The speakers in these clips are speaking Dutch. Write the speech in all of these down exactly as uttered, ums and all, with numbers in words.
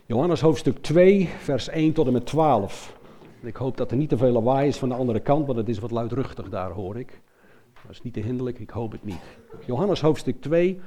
Johannes hoofdstuk twee, vers één tot en met twaalf. Ik hoop dat er niet te veel lawaai is van de andere kant, want het is wat luidruchtig daar, hoor ik. Dat is niet te hinderlijk, ik hoop het niet. Johannes hoofdstuk twee.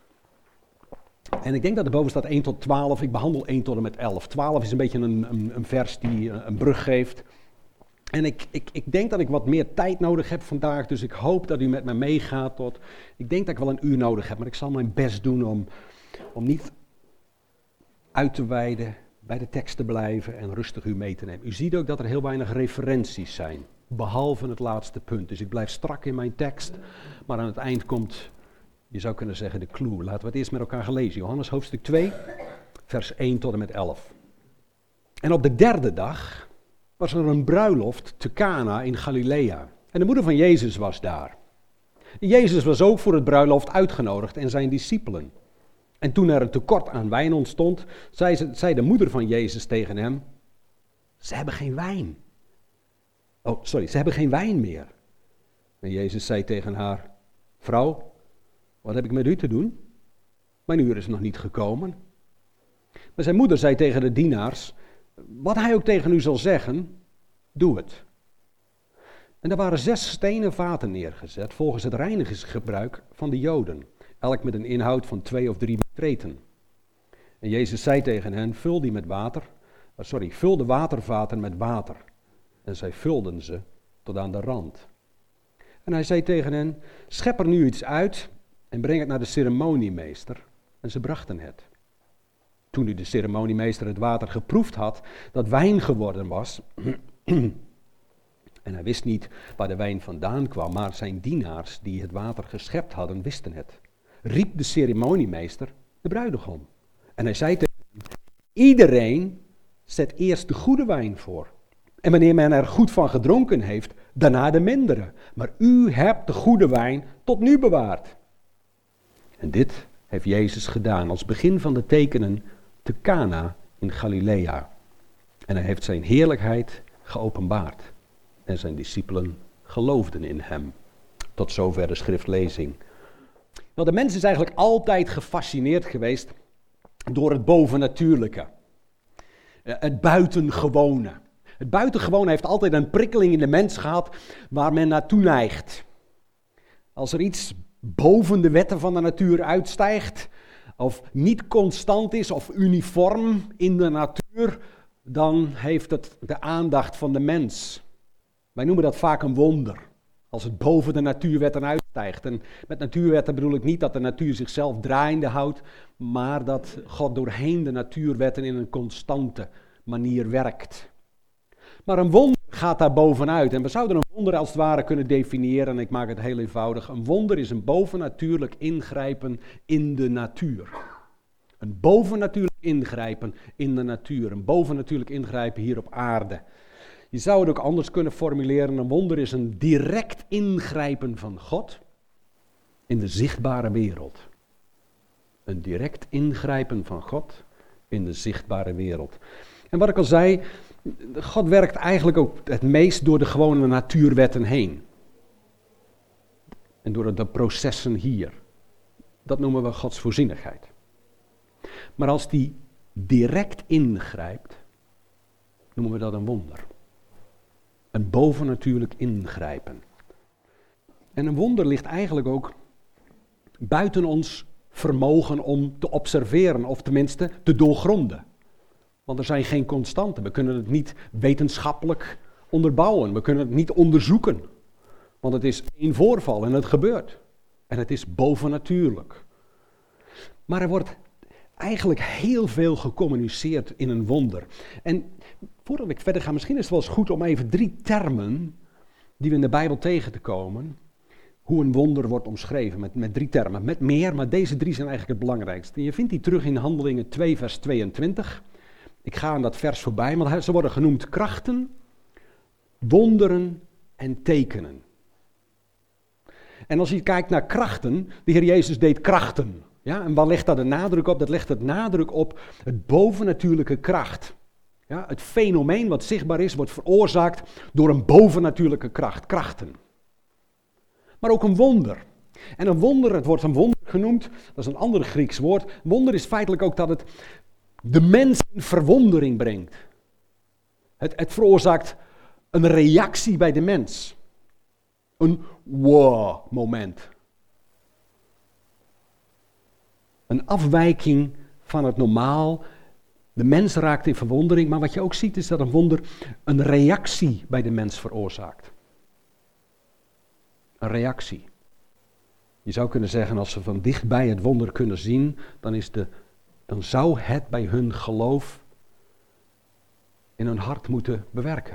En ik denk dat er boven staat één tot twaalf. Ik behandel één tot en met elf. twaalf is een beetje een, een, een vers die een brug geeft. En ik, ik, ik denk dat ik wat meer tijd nodig heb vandaag, dus ik hoop dat u met me meegaat tot... Ik denk dat ik wel een uur nodig heb, maar ik zal mijn best doen om, om niet uit te wijden, bij de tekst te blijven en rustig u mee te nemen. U ziet ook dat er heel weinig referenties zijn, behalve het laatste punt. Dus ik blijf strak in mijn tekst, maar aan het eind komt, je zou kunnen zeggen, de clue. Laten we het eerst met elkaar gaan lezen. Johannes hoofdstuk twee, vers één tot en met elf. En op de derde dag was er een bruiloft te Cana in Galilea. En de moeder van Jezus was daar. Jezus was ook voor het bruiloft uitgenodigd en zijn discipelen. En toen er een tekort aan wijn ontstond, zei, ze, zei de moeder van Jezus tegen hem: ze hebben geen wijn. Oh, sorry, ze hebben geen wijn meer. En Jezus zei tegen haar: vrouw, wat heb ik met u te doen? Mijn uur is nog niet gekomen. Maar zijn moeder zei tegen de dienaars: wat hij ook tegen u zal zeggen, doe het. En er waren zes stenen vaten neergezet, volgens het reinigingsgebruik van de Joden. Elk met een inhoud van twee of drie metreten. En Jezus zei tegen hen: vul die met water. Oh, sorry, vul de watervaten met water. En zij vulden ze tot aan de rand. En hij zei tegen hen: schep er nu iets uit en breng het naar de ceremoniemeester. En ze brachten het. Toen nu de ceremoniemeester het water geproefd had, dat wijn geworden was, en hij wist niet waar de wijn vandaan kwam, maar zijn dienaars die het water geschept hadden, wisten het, riep de ceremoniemeester de bruidegom. En hij zei tegen hem: iedereen zet eerst de goede wijn voor. En wanneer men er goed van gedronken heeft, daarna de mindere. Maar u hebt de goede wijn tot nu bewaard. En dit heeft Jezus gedaan als begin van de tekenen te Cana in Galilea. En hij heeft zijn heerlijkheid geopenbaard. En zijn discipelen geloofden in hem. Tot zover de schriftlezing. Nou, de mens is eigenlijk altijd gefascineerd geweest door het bovennatuurlijke. Het buitengewone. Het buitengewone heeft altijd een prikkeling in de mens gehad waar men naartoe neigt. Als er iets boven de wetten van de natuur uitstijgt, of niet constant is of uniform in de natuur, dan heeft het de aandacht van de mens. Wij noemen dat vaak een wonder, als het boven de natuurwetten uitstijgt. En met natuurwetten bedoel ik niet dat de natuur zichzelf draaiende houdt, maar dat God doorheen de natuurwetten in een constante manier werkt. Maar een wonder gaat daar bovenuit. En we zouden een wonder als het ware kunnen definiëren, en ik maak het heel eenvoudig. Een wonder is een bovennatuurlijk ingrijpen in de natuur. Een bovennatuurlijk ingrijpen in de natuur. Een bovennatuurlijk ingrijpen hier op aarde. Je zou het ook anders kunnen formuleren. Een wonder is een direct ingrijpen van God in de zichtbare wereld. Een direct ingrijpen van God in de zichtbare wereld. En wat ik al zei, God werkt eigenlijk ook het meest door de gewone natuurwetten heen. En door de processen hier. Dat noemen we Gods voorzienigheid. Maar als die direct ingrijpt, noemen we dat een wonder. Een bovennatuurlijk ingrijpen. En een wonder ligt eigenlijk ook buiten ons vermogen om te observeren, of tenminste te doorgronden. Want er zijn geen constanten. We kunnen het niet wetenschappelijk onderbouwen. We kunnen het niet onderzoeken. Want het is één voorval en het gebeurt. En het is bovennatuurlijk. Maar er wordt eigenlijk heel veel gecommuniceerd in een wonder. En voordat ik verder ga, misschien is het wel eens goed om even drie termen die we in de Bijbel tegen te komen, hoe een wonder wordt omschreven, met, met drie termen. Met meer, maar deze drie zijn eigenlijk het belangrijkste. En je vindt die terug in Handelingen twee, vers tweeëntwintig. Ik ga aan dat vers voorbij, want ze worden genoemd krachten, wonderen en tekenen. En als je kijkt naar krachten, de Heer Jezus deed krachten. Ja, en waar legt dat de nadruk op? Dat legt het nadruk op het bovennatuurlijke kracht. Ja, het fenomeen wat zichtbaar is, wordt veroorzaakt door een bovennatuurlijke kracht, krachten. Maar ook een wonder. En een wonder, het wordt een wonder genoemd, dat is een ander Grieks woord. Wonder is feitelijk ook dat het de mens in verwondering brengt. Het, het veroorzaakt een reactie bij de mens. Een wow-moment. Een afwijking van het normaal. De mens raakt in verwondering, maar wat je ook ziet is dat een wonder een reactie bij de mens veroorzaakt. Een reactie. Je zou kunnen zeggen, als ze van dichtbij het wonder kunnen zien, dan, is de, dan zou het bij hun geloof in hun hart moeten bewerken.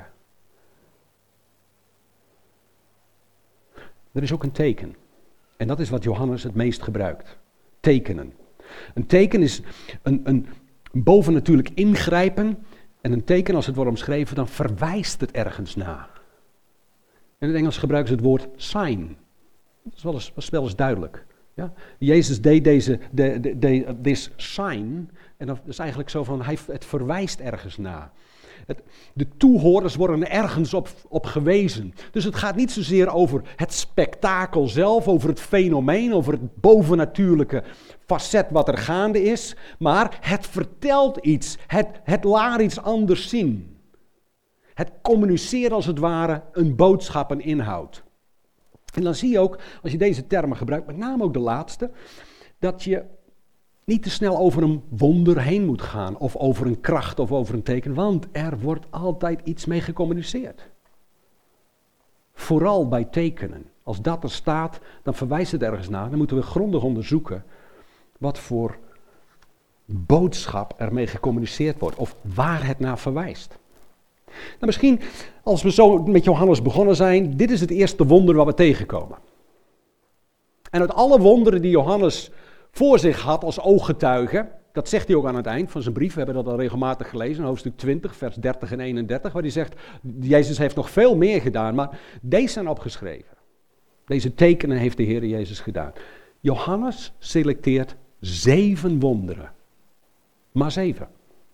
Er is ook een teken. En dat is wat Johannes het meest gebruikt. Tekenen. Een teken is een, een bovennatuurlijk ingrijpen. En een teken, als het wordt omschreven, dan verwijst het ergens naar. In het Engels gebruiken ze het woord sign. Dat is wel eens, was wel eens duidelijk. Ja? Jezus deed deze de, de, de, this sign. En dat is eigenlijk zo van, hij, het verwijst ergens naar. Het, de toehoorders worden ergens op, op gewezen. Dus het gaat niet zozeer over het spektakel zelf, over het fenomeen, over het bovennatuurlijke facet wat er gaande is. Maar het vertelt iets, het, het laat iets anders zien. Het communiceert als het ware een boodschap, een inhoud. En dan zie je ook, als je deze termen gebruikt, met name ook de laatste, dat je niet te snel over een wonder heen moet gaan, of over een kracht of over een teken, want er wordt altijd iets mee gecommuniceerd. Vooral bij tekenen. Als dat er staat, dan verwijst het ergens naar. Dan moeten we grondig onderzoeken wat voor boodschap ermee gecommuniceerd wordt, of waar het naar verwijst. Nou, misschien, als we zo met Johannes begonnen zijn, dit is het eerste wonder wat we tegenkomen. En uit alle wonderen die Johannes voor zich had als ooggetuige, dat zegt hij ook aan het eind van zijn brief, we hebben dat al regelmatig gelezen, hoofdstuk twintig, vers dertig en eenendertig, waar hij zegt, Jezus heeft nog veel meer gedaan, maar deze zijn opgeschreven. Deze tekenen heeft de Heer Jezus gedaan. Johannes selecteert zeven wonderen. Maar zeven.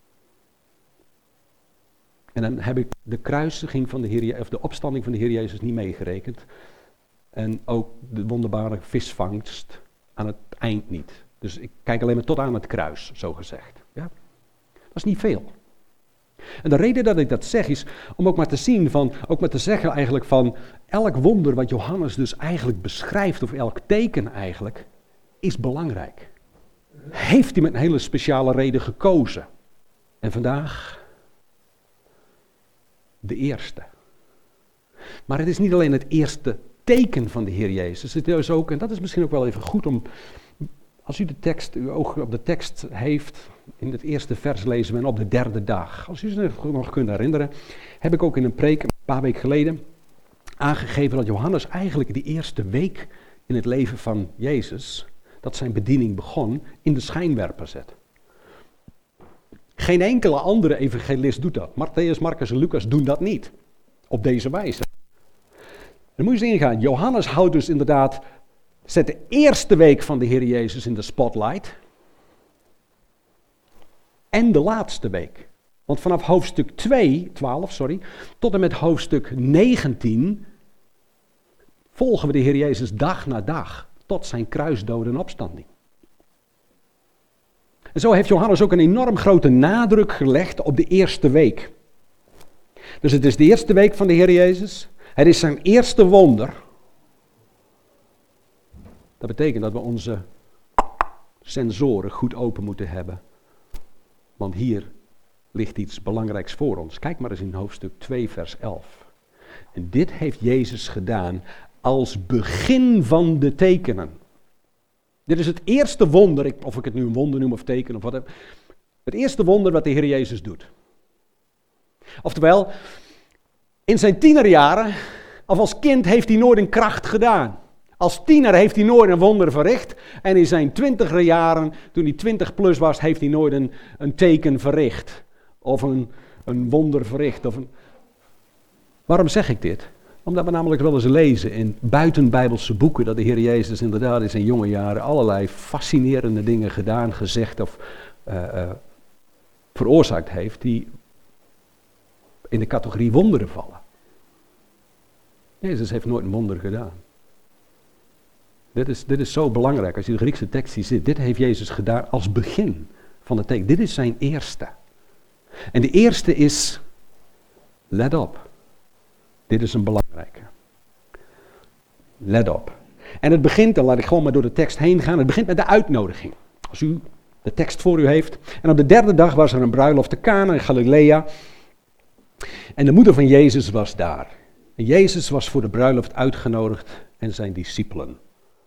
En dan heb ik de kruisiging van de Heer, of de opstanding van de Heer Jezus niet meegerekend. En ook de wonderbare visvangst aan het eind niet. Dus ik kijk alleen maar tot aan het kruis, zo gezegd. Ja? Dat is niet veel. En de reden dat ik dat zeg is om ook maar te zien van, ook maar te zeggen eigenlijk van, elk wonder wat Johannes dus eigenlijk beschrijft, of elk teken eigenlijk, is belangrijk. Heeft hij met een hele speciale reden gekozen. En vandaag de eerste. Maar het is niet alleen het eerste teken van de Heer Jezus. Het is ook, en dat is misschien ook wel even goed om, als u de tekst, uw oog op de tekst heeft, in het eerste vers lezen we en op de derde dag. Als u zich nog kunt herinneren, heb ik ook in een preek een paar weken geleden aangegeven dat Johannes eigenlijk die eerste week in het leven van Jezus, dat zijn bediening begon, in de schijnwerper zet. Geen enkele andere evangelist doet dat. Mattheüs, Marcus en Lucas doen dat niet. Op deze wijze. Dan moet je eens ingaan. Johannes houdt dus inderdaad, zet de eerste week van de Heer Jezus in de spotlight. En de laatste week. Want vanaf hoofdstuk twee, twaalf, sorry, tot en met hoofdstuk negentien volgen we de Heer Jezus dag na dag tot zijn kruisdood en opstanding. En zo heeft Johannes ook een enorm grote nadruk gelegd op de eerste week. Dus het is de eerste week van de Heer Jezus. Het is zijn eerste wonder. Dat betekent dat we onze sensoren goed open moeten hebben. Want hier ligt iets belangrijks voor ons. Kijk maar eens in hoofdstuk twee, vers elf. En dit heeft Jezus gedaan als begin van de tekenen. Dit is het eerste wonder, of ik het nu een wonder noem of teken of wat. Het eerste wonder wat de Heer Jezus doet. Oftewel, in zijn tienerjaren, of als kind, heeft hij nooit een kracht gedaan. Als tiener heeft hij nooit een wonder verricht. En in zijn twintiger jaren, toen hij twintig plus was, heeft hij nooit een, een teken verricht. Of een, een wonder verricht. Of een... Waarom zeg ik dit? Omdat we namelijk wel eens lezen in buitenbijbelse boeken dat de Heer Jezus inderdaad in zijn jonge jaren allerlei fascinerende dingen gedaan, gezegd of uh, uh, veroorzaakt heeft die in de categorie wonderen vallen. Jezus heeft nooit een wonder gedaan. Dit is, dit is zo belangrijk als je de Griekse tekst ziet. Dit heeft Jezus gedaan als begin van de teken. Dit is zijn eerste. En de eerste is, let op. Dit is een belangrijke. Let op. En het begint, dan laat ik gewoon maar door de tekst heen gaan. Het begint met de uitnodiging. Als u de tekst voor u heeft. En op de derde dag was er een bruiloft te Kana in Galilea. En de moeder van Jezus was daar. En Jezus was voor de bruiloft uitgenodigd en zijn discipelen.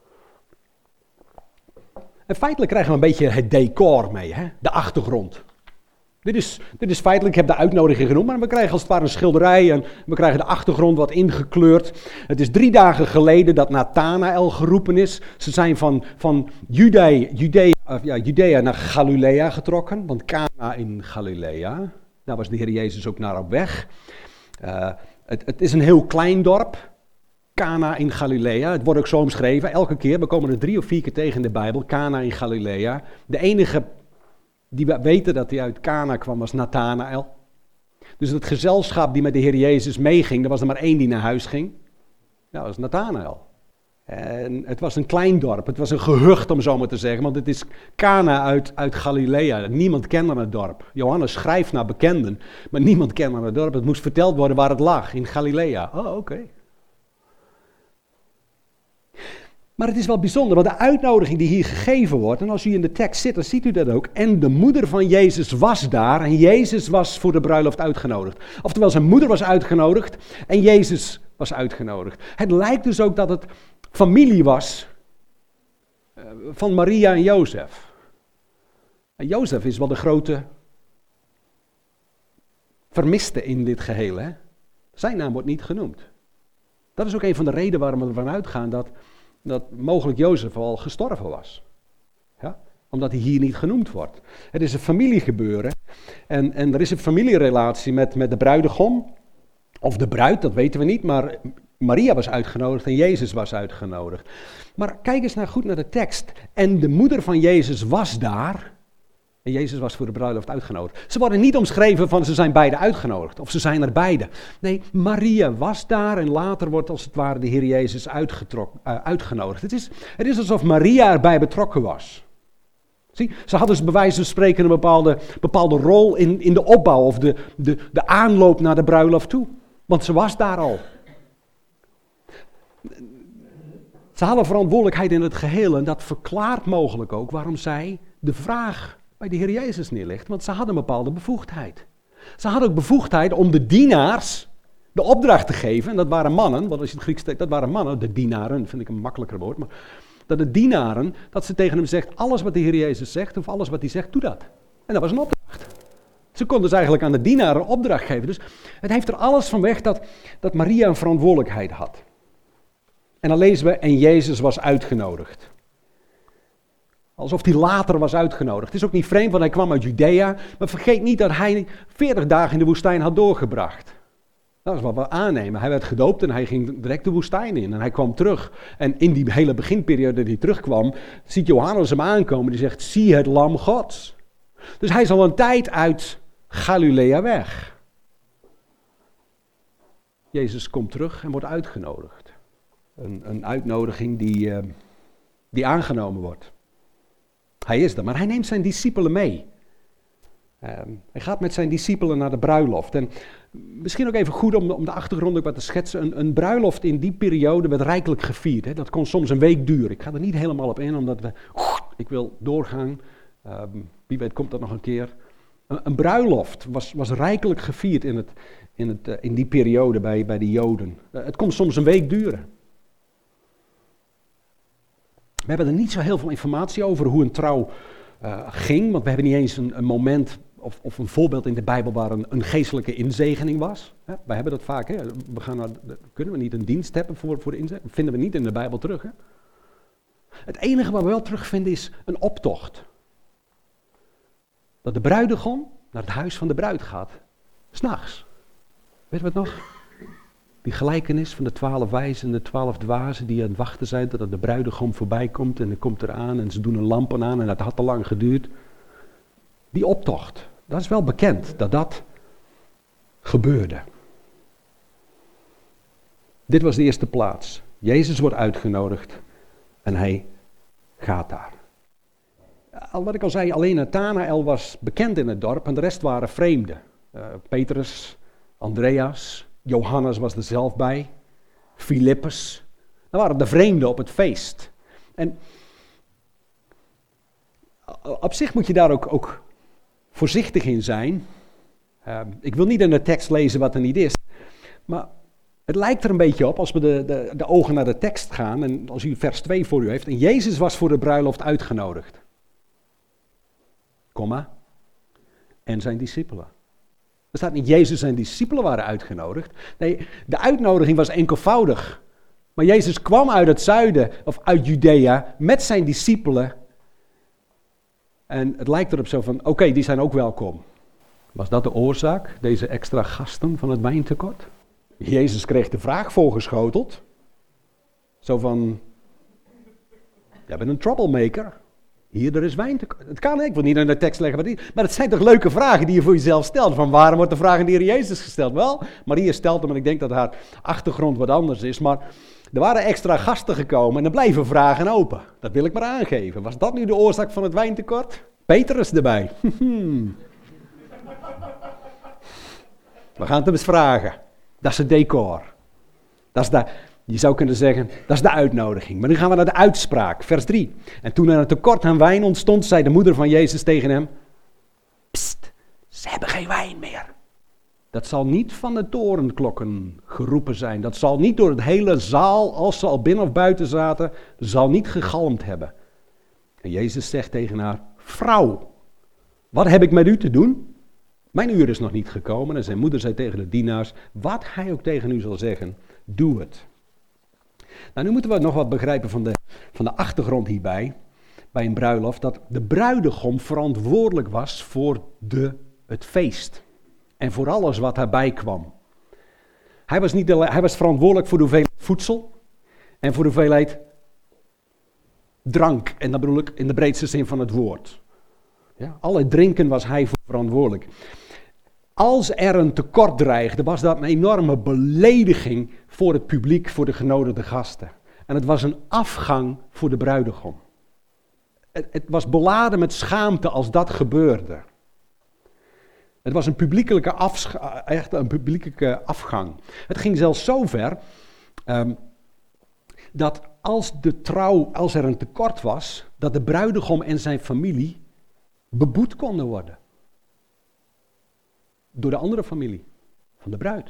En feitelijk krijgen we een beetje het decor mee, hè? De achtergrond. Dit is, dit is feitelijk, ik heb de uitnodiging genoemd, maar we krijgen als het ware een schilderij en we krijgen de achtergrond wat ingekleurd. Het is drie dagen geleden dat Nathanael geroepen is. Ze zijn van, van Judea, Judea, ja, Judea naar Galilea getrokken, want Kana in Galilea, daar was de Heer Jezus ook naar op weg. Uh, het, het is een heel klein dorp, Kana in Galilea. Het wordt ook zo omschreven, elke keer, we komen er drie of vier keer tegen in de Bijbel, Kana in Galilea. De enige die we weten dat hij uit Kana kwam was Nathanael. Dus het gezelschap die met de Heer Jezus meeging, er was er maar één die naar huis ging. Dat was Nathanael. En het was een klein dorp, het was een gehucht om zo maar te zeggen, want het is Kana uit, uit Galilea. Niemand kende het dorp. Johannes schrijft naar bekenden, maar niemand kende het dorp. Het moest verteld worden waar het lag, in Galilea. Oh, oké. Okay. Maar het is wel bijzonder, want de uitnodiging die hier gegeven wordt, en als u in de tekst zit, dan ziet u dat ook. En de moeder van Jezus was daar en Jezus was voor de bruiloft uitgenodigd. Oftewel, zijn moeder was uitgenodigd en Jezus was uitgenodigd. Het lijkt dus ook dat het familie was van Maria en Jozef. En Jozef is wel de grote vermiste in dit geheel, hè? Zijn naam wordt niet genoemd. Dat is ook een van de redenen waarom we ervan uitgaan dat... dat mogelijk Jozef al gestorven was. Ja? Omdat hij hier niet genoemd wordt. Het is een familiegebeuren. En, en er is een familierelatie met, met de bruidegom. Of de bruid, dat weten we niet. Maar Maria was uitgenodigd en Jezus was uitgenodigd. Maar kijk eens nou goed naar de tekst. En de moeder van Jezus was daar. En Jezus was voor de bruiloft uitgenodigd. Ze worden niet omschreven van ze zijn beide uitgenodigd. Of ze zijn er beide. Nee, Maria was daar en later wordt als het ware de Heer Jezus uitgetrok, uh, uitgenodigd. Het is, het is alsof Maria erbij betrokken was. Zie, ze had dus bij wijze van spreken een bepaalde, bepaalde rol in, in de opbouw of de, de, de aanloop naar de bruiloft toe. Want ze was daar al. Ze hadden verantwoordelijkheid in het geheel en dat verklaart mogelijk ook waarom zij de vraag bij de Heer Jezus neerlegt, want ze hadden een bepaalde bevoegdheid. Ze hadden ook bevoegdheid om de dienaars de opdracht te geven, en dat waren mannen, want als je het Grieks steekt, dat waren mannen, de dienaren, vind ik een makkelijker woord, maar dat de dienaren, dat ze tegen hem zegt, alles wat de Heer Jezus zegt, of alles wat hij zegt, doe dat. En dat was een opdracht. Ze konden dus eigenlijk aan de dienaren een opdracht geven. Dus het heeft er alles van weg dat, dat Maria een verantwoordelijkheid had. En dan lezen we, en Jezus was uitgenodigd. Alsof hij later was uitgenodigd. Het is ook niet vreemd, want hij kwam uit Judea. Maar vergeet niet dat hij veertig dagen in de woestijn had doorgebracht. Dat is wat we aannemen. Hij werd gedoopt en hij ging direct de woestijn in. En hij kwam terug. En in die hele beginperiode dat hij terugkwam, ziet Johannes hem aankomen. Die zegt, zie het lam Gods. Dus hij is al een tijd uit Galilea weg. Jezus komt terug en wordt uitgenodigd. Een, een uitnodiging die, uh, die aangenomen wordt. Hij is er, maar hij neemt zijn discipelen mee. Uh, hij gaat met zijn discipelen naar de bruiloft. En misschien ook even goed om de, om de achtergrond ook wat te schetsen. Een, een bruiloft in die periode werd rijkelijk gevierd. Hè. Dat kon soms een week duren. Ik ga er niet helemaal op in, omdat we... Ik wil doorgaan. Uh, wie weet komt dat nog een keer. Een, een bruiloft was, was rijkelijk gevierd in, het, in, het, uh, in die periode bij, bij de Joden. Uh, het kon soms een week duren. We hebben er niet zo heel veel informatie over hoe een trouw uh, ging, want we hebben niet eens een, een moment of, of een voorbeeld in de Bijbel waar een, een geestelijke inzegening was. Hè? Wij hebben dat vaak. Hè? We gaan naar, kunnen we niet een dienst hebben voor, voor de inzegening? Vinden we niet in de Bijbel terug. Hè? Het enige wat we wel terugvinden is een optocht. Dat de bruidegom naar het huis van de bruid gaat. 's Nachts. Weet je wat nog? Die gelijkenis van de twaalf wijzen en de twaalf dwazen die aan het wachten zijn totdat de bruidegom voorbij komt en hij komt eraan en ze doen een lampen aan en dat had te lang geduurd. Die optocht, dat is wel bekend dat dat gebeurde. Dit was de eerste plaats. Jezus wordt uitgenodigd en hij gaat daar. al wat ik al zei, alleen Nathanael was bekend in het dorp en de rest waren vreemden. Uh, Petrus, Andreas, Johannes was er zelf bij, Filippus. Dat waren de vreemden op het feest. En op zich moet je daar ook, ook voorzichtig in zijn. Uh, ik wil niet in de tekst lezen wat er niet is, maar het lijkt er een beetje op als we de, de, de ogen naar de tekst gaan en als u vers twee voor u heeft. En Jezus was voor de bruiloft uitgenodigd. Komma. En zijn discipelen. Er staat niet Jezus en zijn discipelen waren uitgenodigd. Nee, de uitnodiging was enkelvoudig. Maar Jezus kwam uit het zuiden of uit Judea met zijn discipelen. En het lijkt erop zo van, oké, okay, die zijn ook welkom. Was dat de oorzaak, deze extra gasten van het wijntekort? Jezus kreeg de vraag voorgeschoteld. Zo van, jij bent een troublemaker. Hier, er is wijntekort. Het kan, ik wil niet in de tekst leggen, maar, die, maar het zijn toch leuke vragen die je voor jezelf stelt. Van waarom wordt de vraag aan de Heer Jezus gesteld? Wel, Maria stelt hem en ik denk dat haar achtergrond wat anders is. Maar er waren extra gasten gekomen en er blijven vragen open. Dat wil ik maar aangeven. Was dat nu de oorzaak van het wijntekort? Petrus erbij. We gaan het hem eens vragen. Dat is het decor. Dat is de, je zou kunnen zeggen, dat is de uitnodiging. Maar nu gaan we naar de uitspraak, vers drie. En toen er een tekort aan wijn ontstond, zei de moeder van Jezus tegen hem, pst, ze hebben geen wijn meer. Dat zal niet van de torenklokken geroepen zijn. Dat zal niet door het hele zaal, als ze al binnen of buiten zaten, zal niet gegalmd hebben. En Jezus zegt tegen haar, vrouw, wat heb ik met u te doen? Mijn uur is nog niet gekomen. En zijn moeder zei tegen de dienaars, wat hij ook tegen u zal zeggen, doe het. Nou, nu moeten we nog wat begrijpen van de, van de achtergrond hierbij, bij een bruiloft, dat de bruidegom verantwoordelijk was voor de, het feest. En voor alles wat daarbij kwam. Hij was, niet de, hij was verantwoordelijk voor de hoeveelheid voedsel en voor de hoeveelheid drank. En dat bedoel ik in de breedste zin van het woord. Ja, alle drinken was hij voor verantwoordelijk. Als er een tekort dreigde, was dat een enorme belediging voor het publiek, voor de genodigde gasten. En het was een afgang voor de bruidegom. Het, het was beladen met schaamte als dat gebeurde. Het was een publiekelijke, afscha- echt een publiekelijke afgang. Het ging zelfs zo ver um, dat als de trouw, als er een tekort was, dat de bruidegom en zijn familie beboet konden worden. Door de andere familie van de bruid.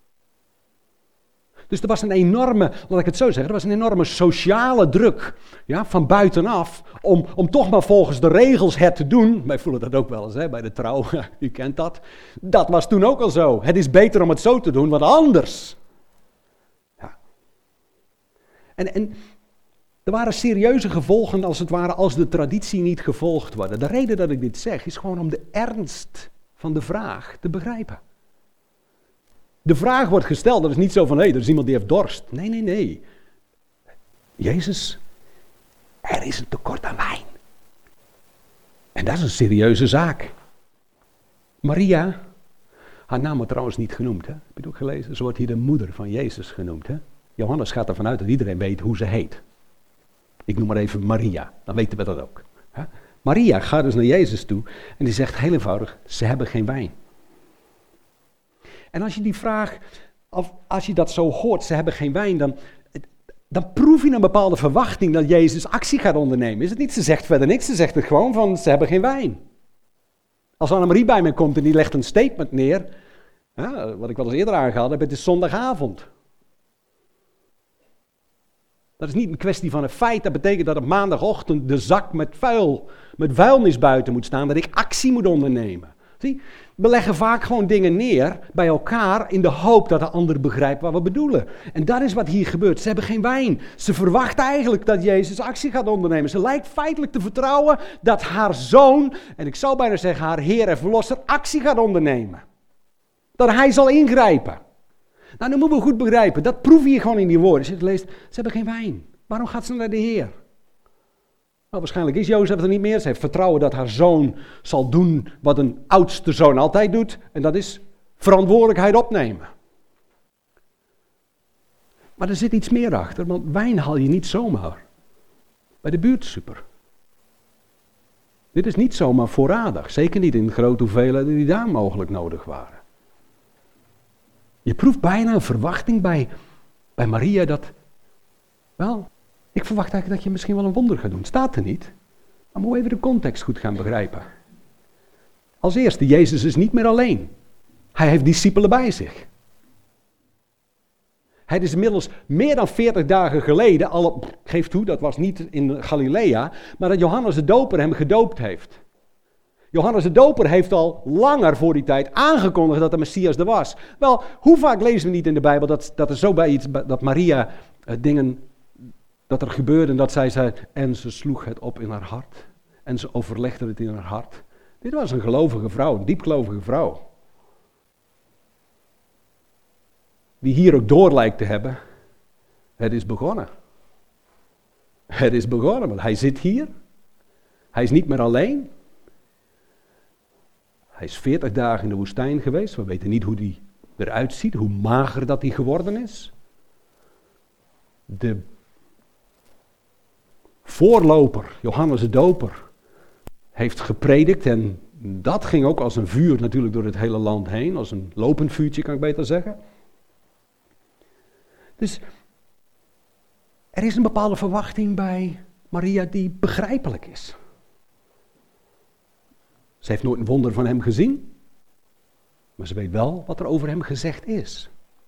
Dus er was een enorme, laat ik het zo zeggen, er was een enorme sociale druk, ja, van buitenaf, om, om toch maar volgens de regels het te doen. Wij voelen dat ook wel eens, hè, bij de trouw, u kent dat. Dat was toen ook al zo. Het is beter om het zo te doen, want anders. Ja. En, en er waren serieuze gevolgen, als het ware, als de traditie niet gevolgd wordt. De reden dat ik dit zeg, is gewoon om de ernst van de vraag te begrijpen. De vraag wordt gesteld, dat is niet zo van, hé, hey, er is iemand die heeft dorst. Nee, nee, nee. Jezus, er is een tekort aan wijn. En dat is een serieuze zaak. Maria, haar naam wordt trouwens niet genoemd, hè? Heb je het ook gelezen? Ze wordt hier de moeder van Jezus genoemd, hè? Johannes gaat ervan uit dat iedereen weet hoe ze heet. Ik noem maar even Maria, dan weten we dat ook. Hè? Maria gaat dus naar Jezus toe en die zegt heel eenvoudig, ze hebben geen wijn. En als je die vraag, of als je dat zo hoort, ze hebben geen wijn, dan, dan proef je een bepaalde verwachting dat Jezus actie gaat ondernemen. Is het niet? Ze zegt verder niks, ze zegt het gewoon van, ze hebben geen wijn. Als Annemarie bij mij komt en die legt een statement neer, ja, wat ik wel eens eerder aangehaald heb, het is zondagavond. Dat is niet een kwestie van een feit, dat betekent dat op maandagochtend de zak met vuil, met vuilnis buiten moet staan, dat ik actie moet ondernemen. Zie, we leggen vaak gewoon dingen neer bij elkaar in de hoop dat de ander begrijpt wat we bedoelen. En dat is wat hier gebeurt. Ze hebben geen wijn. Ze verwacht eigenlijk dat Jezus actie gaat ondernemen. Ze lijkt feitelijk te vertrouwen dat haar zoon, en ik zou bijna zeggen haar Heer en Verlosser, actie gaat ondernemen. Dat hij zal ingrijpen. Nou, dan moeten we goed begrijpen. Dat proef je gewoon in die woorden. Als je het leest, ze hebben geen wijn. Waarom gaat ze naar de Heer? Nou, waarschijnlijk is Jozef er niet meer. Ze heeft vertrouwen dat haar zoon zal doen wat een oudste zoon altijd doet. En dat is verantwoordelijkheid opnemen. Maar er zit iets meer achter. Want wijn haal je niet zomaar bij de buurtsuper. Dit is niet zomaar voorradig, zeker niet in grote hoeveelheden die daar mogelijk nodig waren. Je proeft bijna een verwachting bij, bij Maria dat, wel, ik verwacht eigenlijk dat je misschien wel een wonder gaat doen. Staat er niet, maar moet even de context goed gaan begrijpen. Als eerste, Jezus is niet meer alleen. Hij heeft discipelen bij zich. Hij is inmiddels meer dan veertig dagen geleden, al, ik geef toe, dat was niet in Galilea, maar dat Johannes de Doper hem gedoopt heeft. Johannes de Doper heeft al langer voor die tijd aangekondigd dat de Messias er was. Wel, hoe vaak lezen we niet in de Bijbel dat, dat er zo bij iets, dat Maria uh, dingen, dat er gebeurde en dat zij zei, en ze sloeg het op in haar hart. En ze overlegde het in haar hart. Dit was een gelovige vrouw, een diepgelovige vrouw. Die hier ook door lijkt te hebben, het is begonnen. Het is begonnen, want hij zit hier. Hij is niet meer alleen. Hij is veertig dagen in de woestijn geweest. We weten niet hoe hij eruit ziet, hoe mager dat hij geworden is. De voorloper, Johannes de Doper, heeft gepredikt en dat ging ook als een vuur natuurlijk door het hele land heen. Als een lopend vuurtje, kan ik beter zeggen. Dus er is een bepaalde verwachting bij Maria die begrijpelijk is. Ze heeft nooit een wonder van hem gezien, maar ze weet wel wat er over hem gezegd is.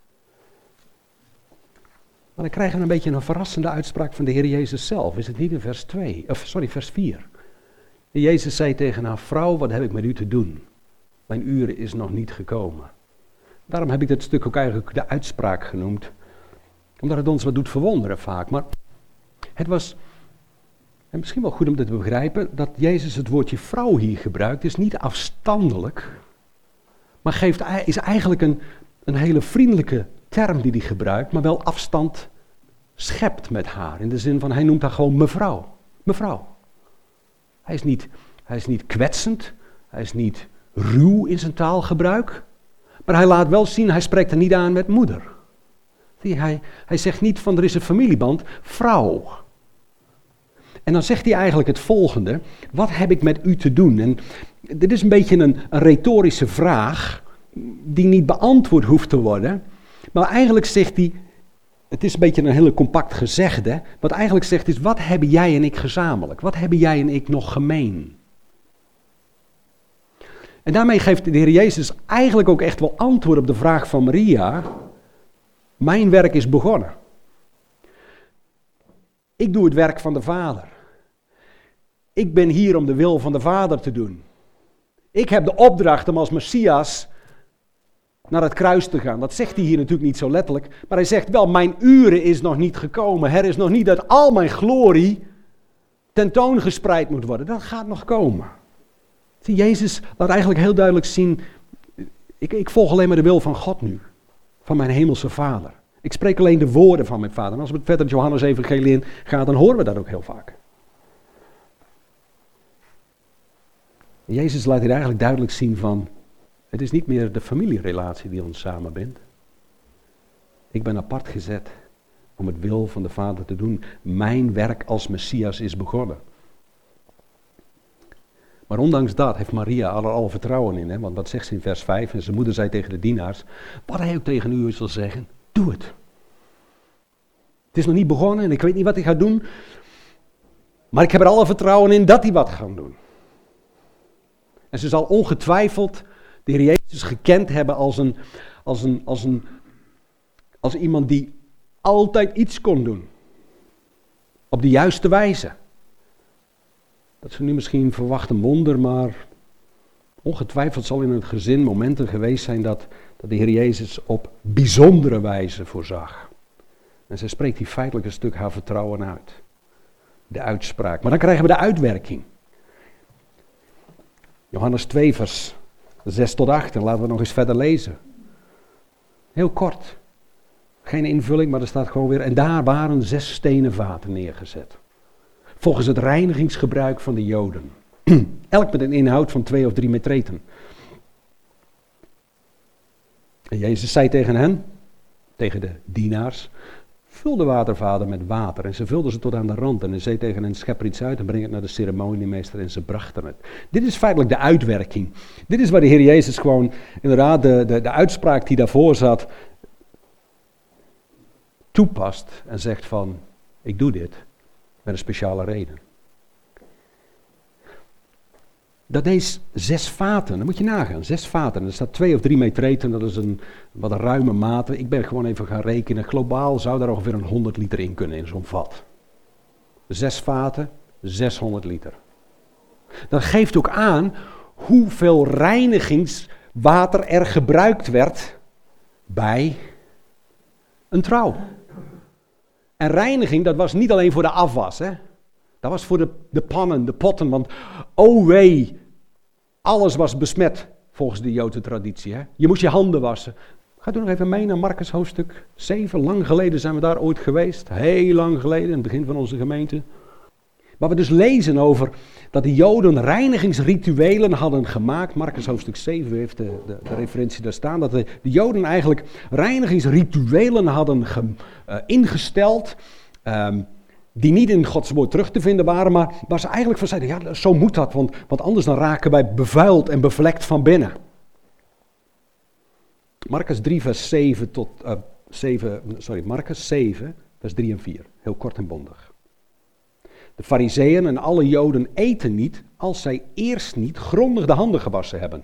Maar dan krijgen we een beetje een verrassende uitspraak van de Heer Jezus zelf. Is het niet in vers twee, of sorry, vers vier. En Jezus zei tegen haar, vrouw, wat heb ik met u te doen? Mijn uur is nog niet gekomen. Daarom heb ik dit stuk ook eigenlijk de uitspraak genoemd. Omdat het ons wat doet verwonderen vaak. Maar het was, en misschien wel goed om dit te begrijpen, dat Jezus het woordje vrouw hier gebruikt, is niet afstandelijk, maar geeft, is eigenlijk een, een hele vriendelijke term die hij gebruikt, maar wel afstand schept met haar. In de zin van, hij noemt haar gewoon mevrouw. Mevrouw. Hij is niet, hij is niet kwetsend, hij is niet ruw in zijn taalgebruik, maar hij laat wel zien, hij spreekt er niet aan met moeder. Hij, hij zegt niet van er is een familieband, vrouw. En dan zegt hij eigenlijk het volgende, wat heb ik met u te doen? En dit is een beetje een, een retorische vraag, die niet beantwoord hoeft te worden. Maar eigenlijk zegt hij, het is een beetje een hele compact gezegde, wat eigenlijk zegt is, wat hebben jij en ik gezamenlijk? Wat hebben jij en ik nog gemeen? En daarmee geeft de Heer Jezus eigenlijk ook echt wel antwoord op de vraag van Maria. Mijn werk is begonnen. Ik doe het werk van de Vader. Ik ben hier om de wil van de Vader te doen. Ik heb de opdracht om als Messias naar het kruis te gaan. Dat zegt hij hier natuurlijk niet zo letterlijk. Maar hij zegt wel, mijn uren is nog niet gekomen. Er is nog niet dat al mijn glorie tentoongespreid moet worden. Dat gaat nog komen. Zie, Jezus laat eigenlijk heel duidelijk zien, ik, ik volg alleen maar de wil van God nu. Van mijn hemelse Vader. Ik spreek alleen de woorden van mijn Vader. En als we verder het Johannes evangelie in gaan, dan horen we dat ook heel vaak. Jezus laat hier eigenlijk duidelijk zien van, het is niet meer de familierelatie die ons samenbindt. Ik ben apart gezet om het wil van de Vader te doen. Mijn werk als Messias is begonnen. Maar ondanks dat heeft Maria er al vertrouwen in. Hè? Want wat zegt ze in vers vijf? En zijn moeder zei tegen de dienaars, wat hij ook tegen u zal zeggen, doe het. Het is nog niet begonnen en ik weet niet wat hij gaat doen. Maar ik heb er alle vertrouwen in dat hij wat gaat doen. En ze zal ongetwijfeld de Heer Jezus gekend hebben als, een, als, een, als, een, als iemand die altijd iets kon doen. Op de juiste wijze. Dat ze nu misschien verwacht een wonder, maar ongetwijfeld zal in het gezin momenten geweest zijn dat, dat de Heer Jezus op bijzondere wijze voorzag. En ze spreekt hier feitelijk een stuk haar vertrouwen uit. De uitspraak. Maar dan krijgen we de uitwerking. Johannes twee vers zes tot acht. En laten we nog eens verder lezen. Heel kort. Geen invulling, maar er staat gewoon weer. En daar waren zes stenen vaten neergezet. Volgens het reinigingsgebruik van de Joden. Elk met een inhoud van twee of drie metreten. En Jezus zei tegen hen, tegen de dienaars, vul de watervaten met water. En ze vulden ze tot aan de rand. En hij zei tegen hen, schep er iets uit en breng het naar de ceremoniemeester. En ze brachten het. Dit is feitelijk de uitwerking. Dit is waar de Heer Jezus gewoon, inderdaad, de, de, de uitspraak die daarvoor zat, toepast. En zegt van, ik doe dit met een speciale reden. Dat deze zes vaten, dan moet je nagaan, zes vaten. Er staat twee of drie metreten, dat is een wat een ruime mate. Ik ben gewoon even gaan rekenen. Globaal zou daar ongeveer een honderd liter in kunnen in zo'n vat. Zes vaten, zeshonderd liter. Dat geeft ook aan hoeveel reinigingswater er gebruikt werd bij een trouw. En reiniging, dat was niet alleen voor de afwas, hè. Dat was voor de, de pannen, de potten, want oh wee, alles was besmet volgens de Joodse traditie. Hè? Je moest je handen wassen. Gaat u nog even mee naar Marcus hoofdstuk zeven. Lang geleden zijn we daar ooit geweest. Heel lang geleden, in het begin van onze gemeente. Waar we dus lezen over dat de Joden reinigingsrituelen hadden gemaakt. Marcus hoofdstuk zeven heeft de, de, de referentie daar staan. Dat de, de Joden eigenlijk reinigingsrituelen hadden ge, uh, ingesteld. Um, Die niet in Gods woord terug te vinden waren, maar waar ze eigenlijk van zeiden, ja, zo moet dat, want, want anders dan raken wij bevuild en bevlekt van binnen. Marcus drie vers zeven tot, uh, zeven, sorry, Marcus zeven vers drie en vier, heel kort en bondig. De Farizeeën en alle Joden eten niet, als zij eerst niet grondig de handen gewassen hebben.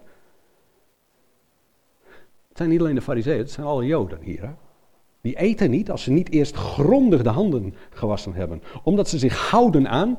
Het zijn niet alleen de Farizeeën, het zijn alle Joden hier, hè. Die eten niet als ze niet eerst grondig de handen gewassen hebben. Omdat ze zich houden aan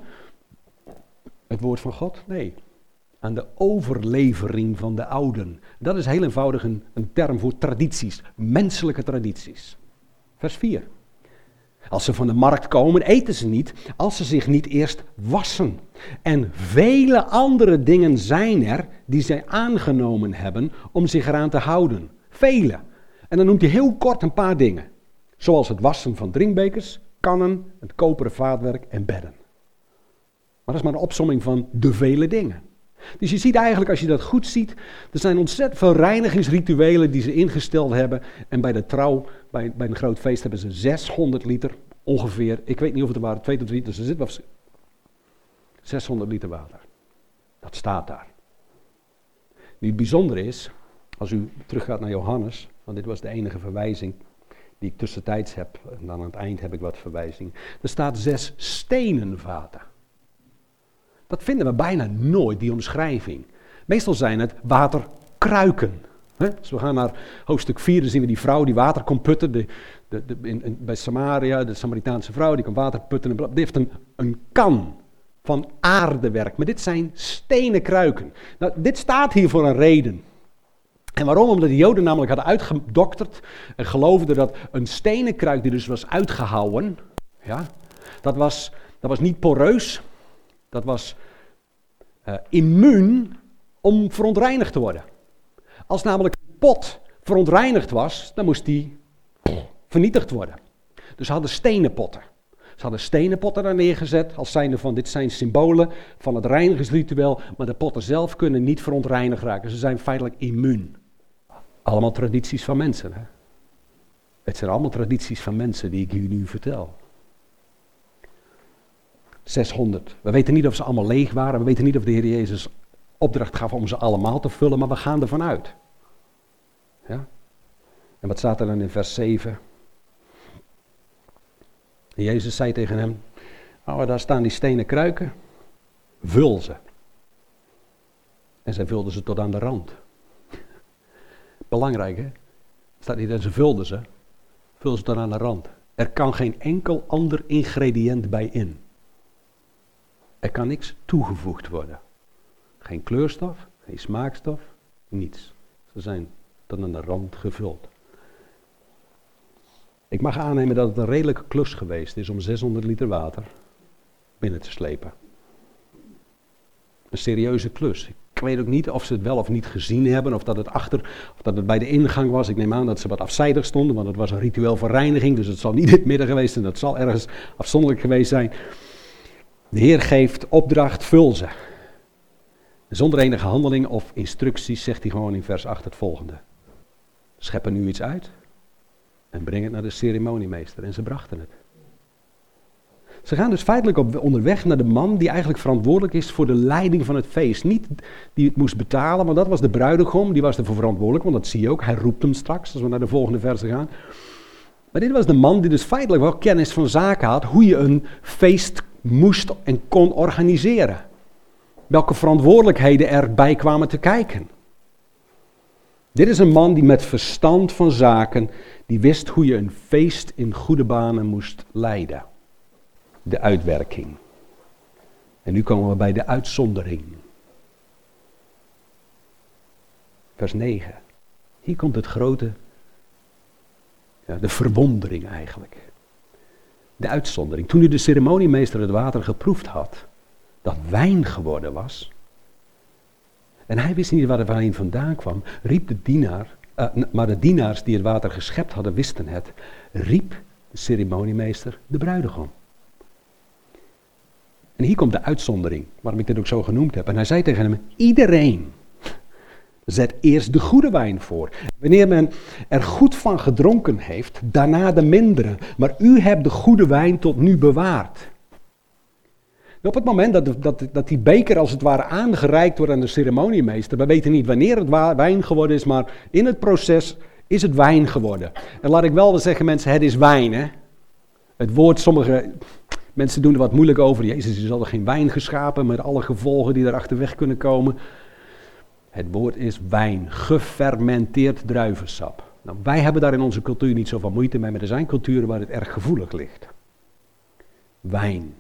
het woord van God? Nee, aan de overlevering van de ouden. Dat is heel eenvoudig een, een term voor tradities, menselijke tradities. Vers vier. Als ze van de markt komen, eten ze niet als ze zich niet eerst wassen. En vele andere dingen zijn er die zij aangenomen hebben om zich eraan te houden. Vele. En dan noemt hij heel kort een paar dingen. Zoals het wassen van drinkbekers, kannen, het koperen vaatwerk en bedden. Maar dat is maar een opsomming van de vele dingen. Dus je ziet eigenlijk, als je dat goed ziet, er zijn ontzettend veel reinigingsrituelen die ze ingesteld hebben. En bij de trouw, bij, bij een groot feest, hebben ze zeshonderd liter ongeveer. Ik weet niet of het er waren twee tot drie, dus er zit wel zeshonderd liter water. Dat staat daar. Nu het bijzondere is, als u teruggaat naar Johannes, want dit was de enige verwijzing die ik tussentijds heb, en dan aan het eind heb ik wat verwijzing. Er staat zes stenen vaten. Dat vinden we bijna nooit, die omschrijving. Meestal zijn het waterkruiken. He? Als we gaan naar hoofdstuk vier, dan zien we die vrouw die water kon putten. De, de, de, in, in, bij Samaria, de Samaritaanse vrouw, die kon water putten. Die heeft een, een kan van aardewerk. Maar dit zijn stenen kruiken. Nou, dit staat hier voor een reden. En waarom? Omdat de Joden namelijk hadden uitgedokterd en geloofden dat een stenen kruik die dus was uitgehouwen, ja, dat was, dat was niet poreus, dat was uh, immuun om verontreinigd te worden. Als namelijk een pot verontreinigd was, dan moest die vernietigd worden. Dus ze hadden stenen potten. Ze hadden stenen potten daar neergezet, als zijnde van dit zijn symbolen van het reinigingsritueel, maar de potten zelf kunnen niet verontreinigd raken. Ze zijn feitelijk immuun. Allemaal tradities van mensen. Hè? Het zijn allemaal tradities van mensen die ik u nu vertel. zeshonderd. We weten niet of ze allemaal leeg waren. We weten niet of de Heer Jezus opdracht gaf om ze allemaal te vullen, maar we gaan ervan uit. Ja? En wat staat er dan in vers zeven? En Jezus zei tegen hem, oh, daar staan die stenen kruiken, vul ze. En zij vulden ze tot aan de rand. Belangrijk, hè? Staat niet dat ze vulden ze, vul ze tot aan de rand. Er kan geen enkel ander ingrediënt bij in. Er kan niks toegevoegd worden. Geen kleurstof, geen smaakstof, niets. Ze zijn tot aan de rand gevuld. Ik mag aannemen dat het een redelijke klus geweest is om zeshonderd liter water binnen te slepen. Een serieuze klus. Ik weet ook niet of ze het wel of niet gezien hebben, of dat het achter, of dat het bij de ingang was. Ik neem aan dat ze wat afzijdig stonden, want het was een ritueel voor reiniging, dus het zal niet in het midden geweest zijn, dat zal ergens afzonderlijk geweest zijn. De Heer geeft opdracht, vul ze. En zonder enige handeling of instructies zegt hij gewoon in vers acht het volgende. Schep er nu iets uit. En breng het naar de ceremoniemeester. En ze brachten het. Ze gaan dus feitelijk op, onderweg naar de man die eigenlijk verantwoordelijk is voor de leiding van het feest. Niet die het moest betalen, want dat was de bruidegom, die was ervoor verantwoordelijk, want dat zie je ook. Hij roept hem straks, als we naar de volgende verse gaan. Maar dit was de man die dus feitelijk wel kennis van zaken had, hoe je een feest moest en kon organiseren. Welke verantwoordelijkheden erbij kwamen te kijken. Dit is een man die met verstand van zaken, die wist hoe je een feest in goede banen moest leiden. De uitwerking. En nu komen we bij de uitzondering. Vers negen. Hier komt het grote, ja, de verwondering eigenlijk. De uitzondering. Toen nu de ceremoniemeester het water geproefd had, dat wijn geworden was, en hij wist niet waar de wijn vandaan kwam, riep de dienaar, uh, maar de dienaars die het water geschept hadden wisten het, riep de ceremoniemeester de bruidegom. En hier komt de uitzondering, waarom ik dit ook zo genoemd heb. En hij zei tegen hem, iedereen zet eerst de goede wijn voor. Wanneer men er goed van gedronken heeft, daarna de mindere. Maar u hebt de goede wijn tot nu bewaard. En op het moment dat, dat, dat die beker als het ware aangereikt wordt aan de ceremoniemeester, we weten niet wanneer het wijn geworden is, maar in het proces is het wijn geworden. En laat ik wel zeggen mensen, het is wijn hè. Het woord, sommige mensen doen er wat moeilijk over. Jezus is al geen wijn geschapen met alle gevolgen die erachter weg kunnen komen. Het woord is wijn, gefermenteerd druivensap. Nou, wij hebben daar in onze cultuur niet zoveel moeite mee, maar er zijn culturen waar het erg gevoelig ligt. Wijn.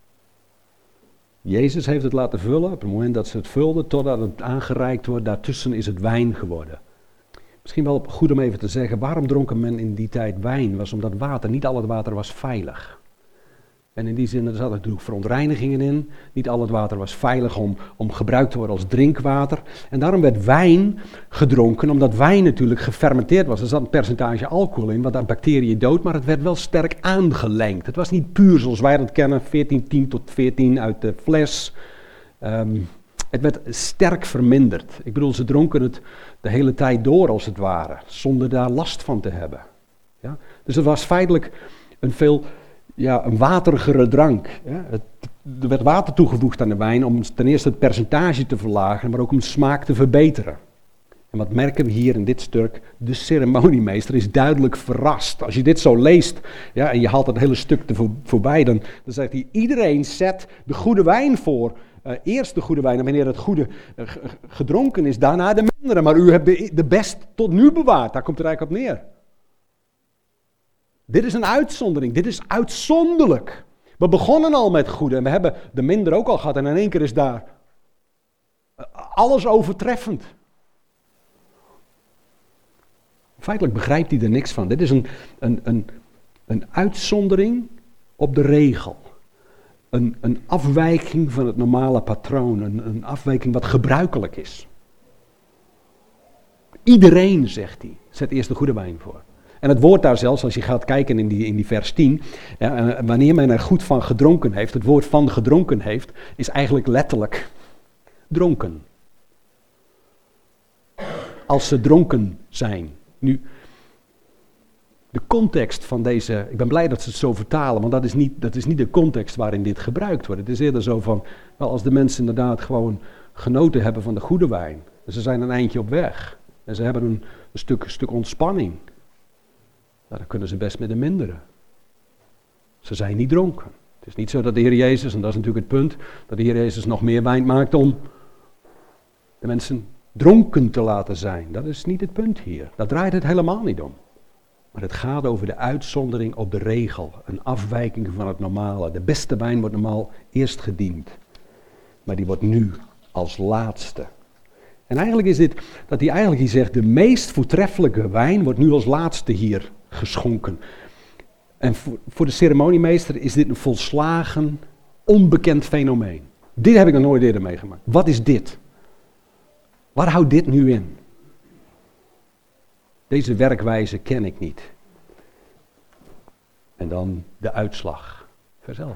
Jezus heeft het laten vullen, op het moment dat ze het vulden, totdat het aangereikt wordt, daartussen is het wijn geworden. Misschien wel goed om even te zeggen, waarom dronken men in die tijd wijn? Was omdat water, niet al het water was veilig. En in die zin, er zaten natuurlijk verontreinigingen in. Niet al het water was veilig om, om gebruikt te worden als drinkwater. En daarom werd wijn gedronken, omdat wijn natuurlijk gefermenteerd was. Er zat een percentage alcohol in, wat aan bacteriën dood, maar het werd wel sterk aangelengd. Het was niet puur zoals wij dat kennen, veertien tien tot veertien uit de fles. Um, het werd sterk verminderd. Ik bedoel, ze dronken het de hele tijd door als het ware, zonder daar last van te hebben. Ja? Dus het was feitelijk een veel... Ja, een waterigere drank. Ja. Het, er werd water toegevoegd aan de wijn om ten eerste het percentage te verlagen, maar ook om de smaak te verbeteren. En wat merken we hier in dit stuk? De ceremoniemeester is duidelijk verrast. Als je dit zo leest, ja, en je haalt het hele stuk er voor, voorbij, dan, dan zegt hij, iedereen zet de goede wijn voor. Uh, eerst de goede wijn, en wanneer het goede uh, gedronken is, daarna de mindere. Maar u hebt de, de best tot nu bewaard. Daar komt het eigenlijk op neer. Dit is een uitzondering, dit is uitzonderlijk. We begonnen al met goede en we hebben de minder ook al gehad en in één keer is daar alles overtreffend. Feitelijk begrijpt hij er niks van. Dit is een, een, een, een uitzondering op de regel. Een, een afwijking van het normale patroon, een, een afwijking wat gebruikelijk is. Iedereen, zegt hij, zet eerst de goede wijn voor. En het woord daar zelfs, als je gaat kijken in die, in die vers tien, ja, wanneer men er goed van gedronken heeft, het woord van gedronken heeft, is eigenlijk letterlijk dronken. Als ze dronken zijn. Nu, de context van deze, ik ben blij dat ze het zo vertalen, want dat is niet, dat is niet de context waarin dit gebruikt wordt. Het is eerder zo van, wel als de mensen inderdaad gewoon genoten hebben van de goede wijn, en ze zijn een eindje op weg, en ze hebben een, een, stuk, een stuk ontspanning, nou, dan kunnen ze best met de mindere. Ze zijn niet dronken. Het is niet zo dat de Heer Jezus, en dat is natuurlijk het punt, dat de Heer Jezus nog meer wijn maakt om de mensen dronken te laten zijn. Dat is niet het punt hier. Daar draait het helemaal niet om. Maar het gaat over de uitzondering op de regel. Een afwijking van het normale. De beste wijn wordt normaal eerst gediend. Maar die wordt nu als laatste. En eigenlijk is dit, dat hij eigenlijk hier zegt, de meest voortreffelijke wijn wordt nu als laatste hier geschonken. En voor, voor de ceremoniemeester is dit een volslagen, onbekend fenomeen. Dit heb ik nog nooit eerder meegemaakt. Wat is dit? Waar houdt dit nu in? Deze werkwijze ken ik niet. En dan de uitslag. Vers elf.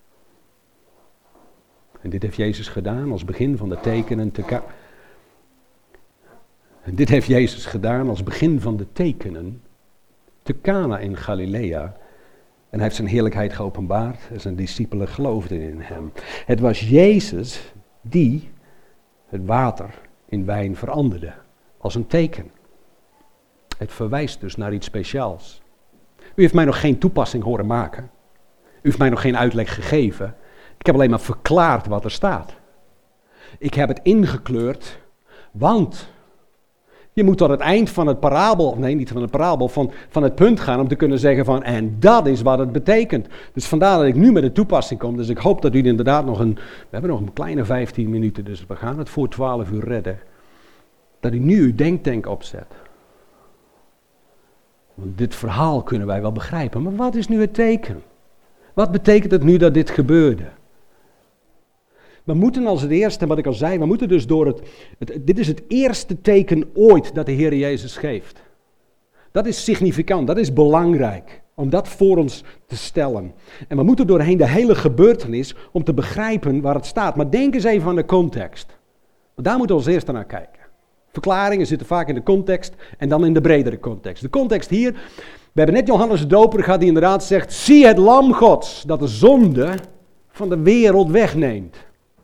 En dit heeft Jezus gedaan als begin van de tekenen te ka- En dit heeft Jezus gedaan als begin van de tekenen te Cana in Galilea. En hij heeft zijn heerlijkheid geopenbaard en zijn discipelen geloofden in hem. Het was Jezus die het water in wijn veranderde, als een teken. Het verwijst dus naar iets speciaals. U heeft mij nog geen toepassing horen maken. U heeft mij nog geen uitleg gegeven. Ik heb alleen maar verklaard wat er staat. Ik heb het ingekleurd, want je moet tot het eind van het parabel, nee niet van het parabel, van, van het punt gaan om te kunnen zeggen van, en dat is wat het betekent. Dus vandaar dat ik nu met de toepassing kom. Dus ik hoop dat u inderdaad nog een, we hebben nog een kleine vijftien minuten, dus we gaan het voor twaalf uur redden. Dat u nu uw denktank opzet. Want dit verhaal kunnen wij wel begrijpen, maar wat is nu het teken? Wat betekent het nu dat dit gebeurde? We moeten als het eerste, wat ik al zei, we moeten dus door het, het, dit is het eerste teken ooit dat de Heer Jezus geeft. Dat is significant, dat is belangrijk, om dat voor ons te stellen. En we moeten doorheen de hele gebeurtenis om te begrijpen waar het staat. Maar denk eens even aan de context. Want daar moeten we als eerste naar kijken. Verklaringen zitten vaak in de context en dan in de bredere context. De context hier, we hebben net Johannes de Doper gehad die inderdaad zegt, zie het lam Gods dat de zonde van de wereld wegneemt.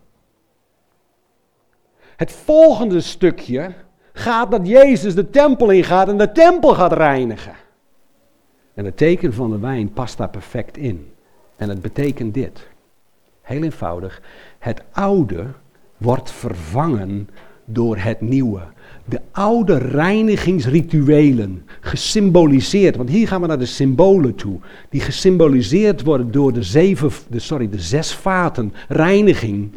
Het volgende stukje gaat dat Jezus de tempel ingaat en de tempel gaat reinigen. En het teken van de wijn past daar perfect in. En het betekent dit. Heel eenvoudig. Het oude wordt vervangen door het nieuwe. De oude reinigingsrituelen, gesymboliseerd, want hier gaan we naar de symbolen toe, die gesymboliseerd worden door de, zeven, de, sorry, de zes vaten reiniging,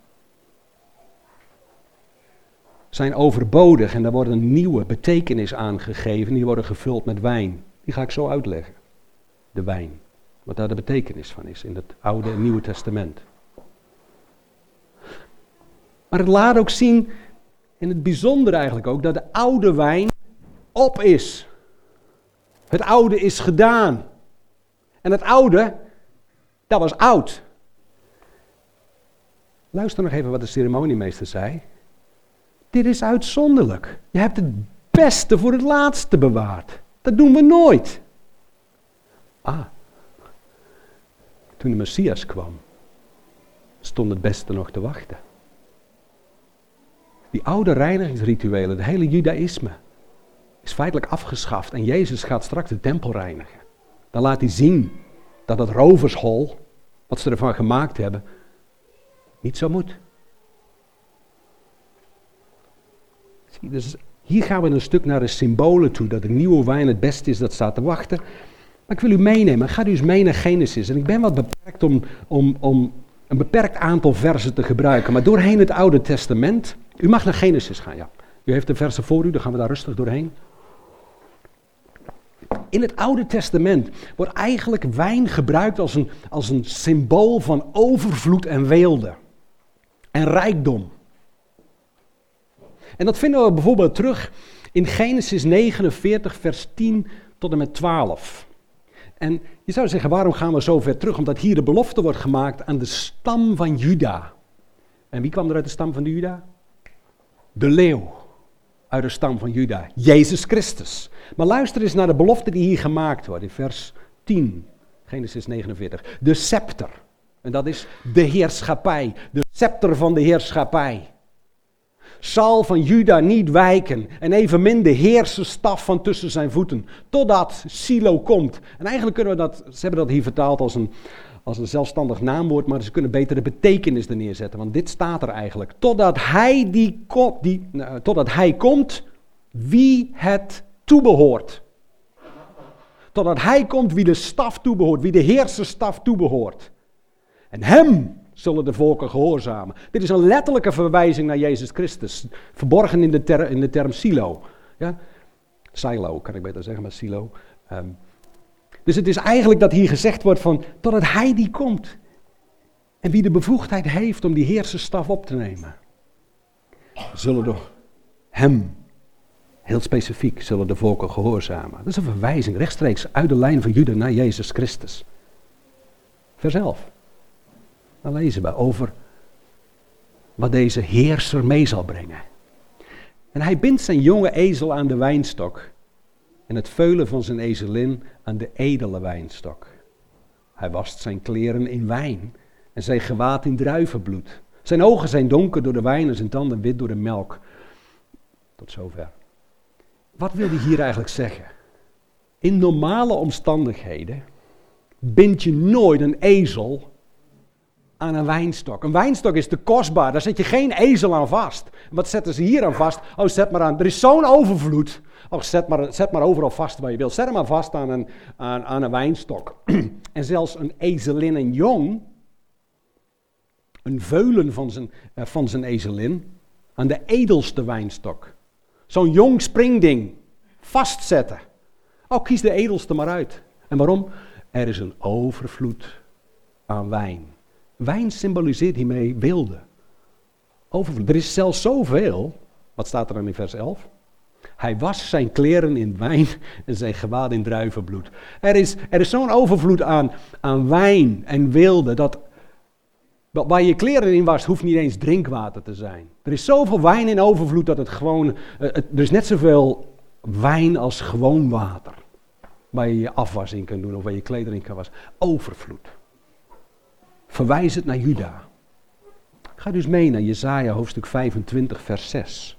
zijn overbodig en daar wordt een nieuwe betekenis aangegeven. Die worden gevuld met wijn. Die ga ik zo uitleggen. De wijn. Wat daar de betekenis van is in het Oude en Nieuwe Testament. Maar het laat ook zien, in het bijzonder eigenlijk ook, dat de oude wijn op is. Het oude is gedaan. En het oude, dat was oud. Luister nog even wat de ceremoniemeester zei. Dit is uitzonderlijk. Je hebt het beste voor het laatste bewaard. Dat doen we nooit. Ah, toen de Messias kwam, stond het beste nog te wachten. Die oude reinigingsrituelen, het hele judaïsme, is feitelijk afgeschaft. En Jezus gaat straks de tempel reinigen. Dan laat hij zien dat het rovershol, wat ze ervan gemaakt hebben, niet zo moet. Dus hier gaan we een stuk naar de symbolen toe, dat de nieuwe wijn het beste is, dat staat te wachten. Maar ik wil u meenemen, ga u eens mee naar Genesis. En ik ben wat beperkt om, om, om een beperkt aantal versen te gebruiken, maar doorheen het Oude Testament. U mag naar Genesis gaan, ja. U heeft de versen voor u, dan gaan we daar rustig doorheen. In het Oude Testament wordt eigenlijk wijn gebruikt als een, als een symbool van overvloed en weelde. En rijkdom. En dat vinden we bijvoorbeeld terug in Genesis negenenveertig, vers tien tot en met twaalf. En je zou zeggen, waarom gaan we zo ver terug? Omdat hier de belofte wordt gemaakt aan de stam van Juda. En wie kwam er uit de stam van Juda? De leeuw uit de stam van Juda, Jezus Christus. Maar luister eens naar de belofte die hier gemaakt wordt in vers tien, Genesis negenenveertig. De scepter, en dat is de heerschappij, de scepter van de heerschappij. Zal van Juda niet wijken en evenmin de heerserstaf van tussen zijn voeten, totdat Silo komt. En eigenlijk kunnen we dat, ze hebben dat hier vertaald als een, als een zelfstandig naamwoord, maar ze kunnen beter de betekenis er neerzetten, want dit staat er eigenlijk. Totdat hij, die, die, uh, totdat hij komt, wie het toebehoort. Totdat hij komt wie de staf toebehoort, wie de heerserstaf toebehoort. En hem zullen de volken gehoorzamen. Dit is een letterlijke verwijzing naar Jezus Christus. Verborgen in de, ter, in de term silo. Ja? Silo, kan ik beter zeggen, maar silo. Um, dus het is eigenlijk dat hier gezegd wordt van, totdat hij die komt. En wie de bevoegdheid heeft om die heerserstaf op te nemen. Zullen door hem, heel specifiek, zullen de volken gehoorzamen. Dat is een verwijzing rechtstreeks uit de lijn van Juda naar Jezus Christus. Vers elf. Dan lezen we over wat deze heerser mee zal brengen. En hij bindt zijn jonge ezel aan de wijnstok en het veulen van zijn ezelin aan de edele wijnstok. Hij wast zijn kleren in wijn en zijn gewaad in druivenbloed. Zijn ogen zijn donker door de wijn en zijn tanden wit door de melk. Tot zover. Wat wil hij hier eigenlijk zeggen? In normale omstandigheden bind je nooit een ezel aan een wijnstok. Een wijnstok is te kostbaar, daar zet je geen ezel aan vast. Wat zetten ze hier aan vast? Oh, zet maar aan. Er is zo'n overvloed. Oh, zet maar, zet maar overal vast waar je wilt. Zet hem maar vast aan een, aan, aan een wijnstok. En zelfs een ezelin en jong, een veulen van zijn, uh, van zijn ezelin, aan de edelste wijnstok. Zo'n jong springding vastzetten. Oh, kies de edelste maar uit. En waarom? Er is een overvloed aan wijn. Wijn symboliseert hiermee wilde. Overvloed. Er is zelfs zoveel. Wat staat er dan in vers elf? Hij was zijn kleren in wijn en zijn gewaad in druivenbloed. Er is, er is zo'n overvloed aan, aan wijn en wilde dat waar je kleren in wast, hoeft niet eens drinkwater te zijn. Er is zoveel wijn in overvloed dat het gewoon, uh, het, er is net zoveel wijn als gewoon water. Waar je je afwas in kan doen of waar je kleding in kan wassen. Overvloed. Verwijs het naar Juda. Ga dus mee naar Jesaja hoofdstuk vijfentwintig vers zes.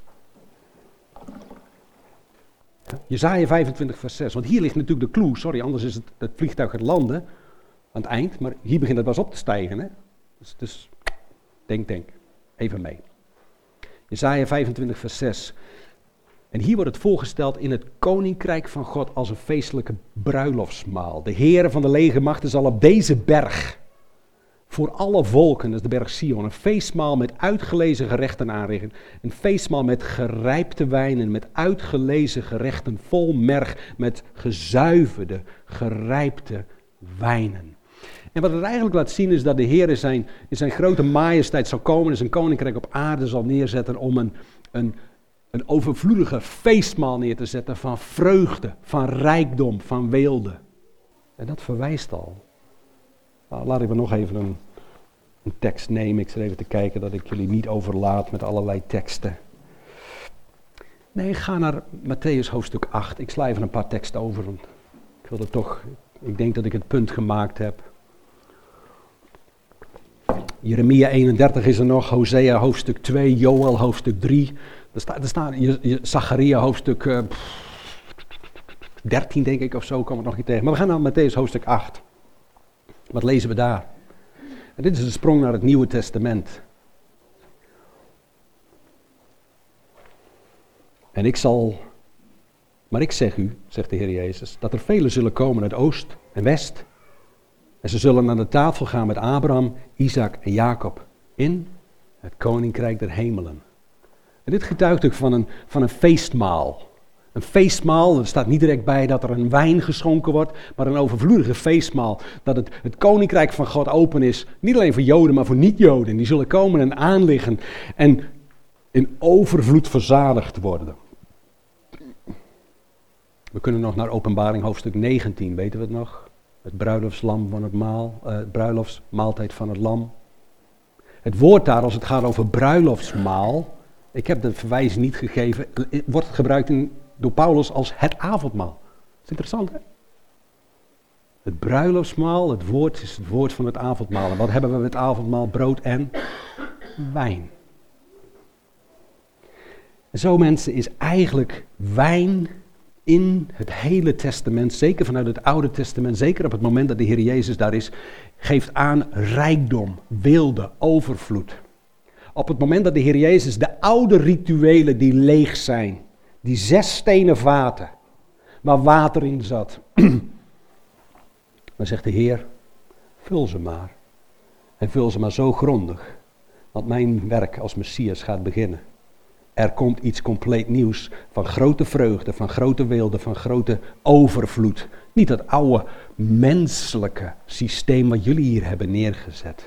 Jesaja vijfentwintig vers zes. Want hier ligt natuurlijk de clue. Sorry, anders is het, het vliegtuig het landen aan het eind. Maar hier begint het pas op te stijgen. Hè? Dus, dus denk, denk. Even mee. Jesaja vijfentwintig vers zes. En hier wordt het voorgesteld in het koninkrijk van God als een feestelijke bruiloftsmaal. De Heere van de legermachten zal op deze berg voor alle volken, dat is de berg Sion, een feestmaal met uitgelezen gerechten aanrichten. Een feestmaal met gerijpte wijnen, met uitgelezen gerechten vol merg, met gezuiverde, gerijpte wijnen. En wat het eigenlijk laat zien is dat de Heer in zijn, in zijn grote majesteit zal komen en zijn koninkrijk op aarde zal neerzetten om een, een, een overvloedige feestmaal neer te zetten van vreugde, van rijkdom, van weelde. En dat verwijst al. Nou, laat ik maar nog even een, een tekst nemen. Ik zit even te kijken dat ik jullie niet overlaat met allerlei teksten. Nee, ga naar Mattheüs hoofdstuk acht. Ik sla even een paar teksten over. Want ik wilde toch, ik denk dat ik het punt gemaakt heb. Jeremia eenendertig is er nog, Hosea hoofdstuk twee, Joël hoofdstuk drie. Er staat, er staat Zacharia hoofdstuk uh, dertien denk ik of zo, kwam het nog niet tegen. Maar we gaan naar Mattheüs hoofdstuk acht. Wat lezen we daar? En dit is een sprong naar het Nieuwe Testament. En ik zal, maar ik zeg u, zegt de Heer Jezus, dat er velen zullen komen uit oost en west. En ze zullen aan de tafel gaan met Abraham, Isaac en Jacob in het koninkrijk der hemelen. En dit getuigt ook van een, van een feestmaal. Een feestmaal, er staat niet direct bij dat er een wijn geschonken wordt, maar een overvloedige feestmaal. Dat het, het koninkrijk van God open is, niet alleen voor Joden, maar voor niet-Joden. Die zullen komen en aanliggen en in overvloed verzadigd worden. We kunnen nog naar Openbaring hoofdstuk negentien, weten we het nog? Het bruiloftslam van het maal, uh, het bruiloftsmaaltijd van het lam. Het woord daar, als het gaat over bruiloftsmaal, ik heb de verwijzing niet gegeven, wordt gebruikt in, door Paulus als het avondmaal. Dat is interessant, hè? Het bruiloftsmaal, het woord is het woord van het avondmaal. En wat hebben we met het avondmaal? Brood en wijn. En zo, mensen, is eigenlijk wijn in het hele testament, zeker vanuit het Oude Testament, zeker op het moment dat de Heer Jezus daar is, geeft aan rijkdom, weelde, overvloed. Op het moment dat de Heer Jezus de oude rituelen die leeg zijn, die zes stenen vaten, waar water in zat, dan zegt de Heer, vul ze maar. En vul ze maar zo grondig, want mijn werk als Messias gaat beginnen. Er komt iets compleet nieuws van grote vreugde, van grote weelde, van grote overvloed. Niet dat oude menselijke systeem wat jullie hier hebben neergezet.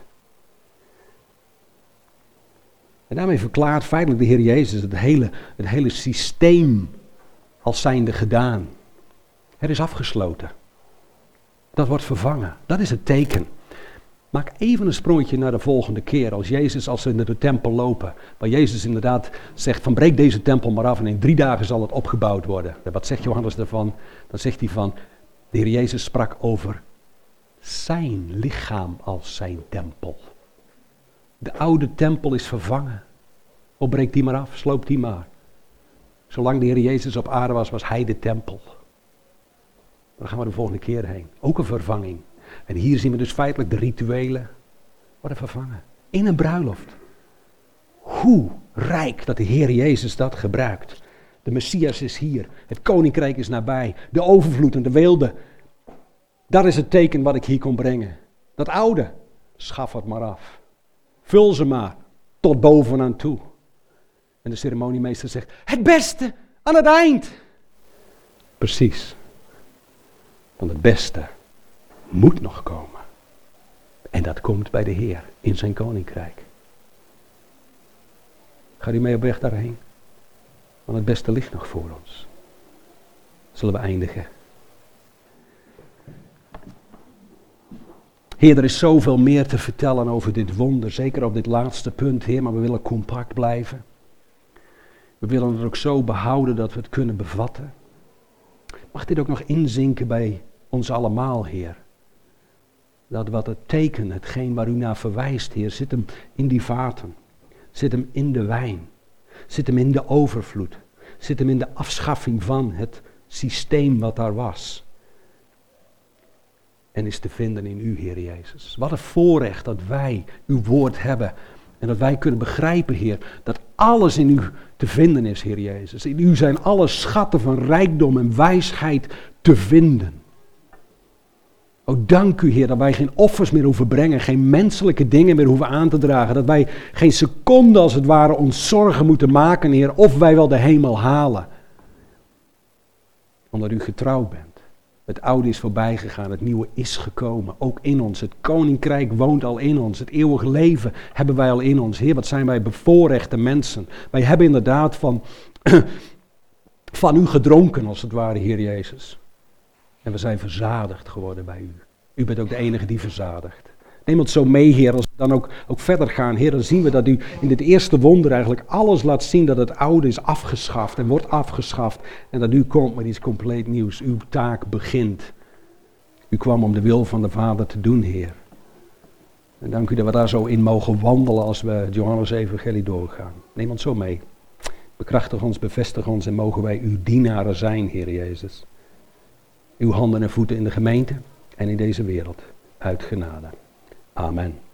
En daarmee verklaart feitelijk de Heer Jezus het hele, het hele systeem als zijnde gedaan. Het is afgesloten. Dat wordt vervangen. Dat is het teken. Maak even een sprongetje naar de volgende keer. Als Jezus, als ze in de tempel lopen. Waar Jezus inderdaad zegt van breek deze tempel maar af en in drie dagen zal het opgebouwd worden. En wat zegt Johannes daarvan? Dan zegt hij van, de Heer Jezus sprak over zijn lichaam als zijn tempel. De oude tempel is vervangen. Opbreek die maar af, sloop die maar. Zolang de Heer Jezus op aarde was, was hij de tempel. Dan gaan we de volgende keer heen. Ook een vervanging. En hier zien we dus feitelijk de rituelen worden vervangen. In een bruiloft. Hoe rijk dat de Heer Jezus dat gebruikt. De Messias is hier. Het koninkrijk is nabij. De overvloed en de weelde. Dat is het teken wat ik hier kon brengen. Dat oude, schaf het maar af. Vul ze maar tot bovenaan toe. En de ceremoniemeester zegt, het beste aan het eind. Precies. Want het beste moet nog komen. En dat komt bij de Heer in zijn koninkrijk. Ga u mee op weg daarheen? Want het beste ligt nog voor ons. Zullen we eindigen? Heer, er is zoveel meer te vertellen over dit wonder. Zeker op dit laatste punt, Heer. Maar we willen compact blijven. We willen het ook zo behouden dat we het kunnen bevatten. Mag dit ook nog inzinken bij ons allemaal, Heer. Dat wat het teken, hetgeen waar u naar verwijst, Heer, zit hem in die vaten. Zit hem in de wijn. Zit hem in de overvloed. Zit hem in de afschaffing van het systeem wat daar was. En is te vinden in u, Heer Jezus. Wat een voorrecht dat wij uw woord hebben. En dat wij kunnen begrijpen, Heer, dat alles in u te vinden is, Heer Jezus. In u zijn alle schatten van rijkdom en wijsheid te vinden. O, dank u, Heer, dat wij geen offers meer hoeven brengen, geen menselijke dingen meer hoeven aan te dragen. Dat wij geen seconde, als het ware, ons zorgen moeten maken, Heer, of wij wel de hemel halen. Omdat u getrouw bent. Het oude is voorbij gegaan, het nieuwe is gekomen, ook in ons. Het koninkrijk woont al in ons, het eeuwige leven hebben wij al in ons. Heer, wat zijn wij bevoorrechte mensen. Wij hebben inderdaad van, van u gedronken, als het ware, Heer Jezus. En we zijn verzadigd geworden bij u. U bent ook de enige die verzadigt. Neem het zo mee, Heer, als we dan ook, ook verder gaan. Heer, dan zien we dat u in dit eerste wonder eigenlijk alles laat zien dat het oude is afgeschaft en wordt afgeschaft. En dat u komt met iets compleet nieuws. Uw taak begint. U kwam om de wil van de Vader te doen, Heer. En dank u dat we daar zo in mogen wandelen als we het Johannes-evangelie doorgaan. Neem ons zo mee. Bekrachtig ons, bevestig ons en mogen wij uw dienaren zijn, Heer Jezus. Uw handen en voeten in de gemeente en in deze wereld. Uit genade. Amen.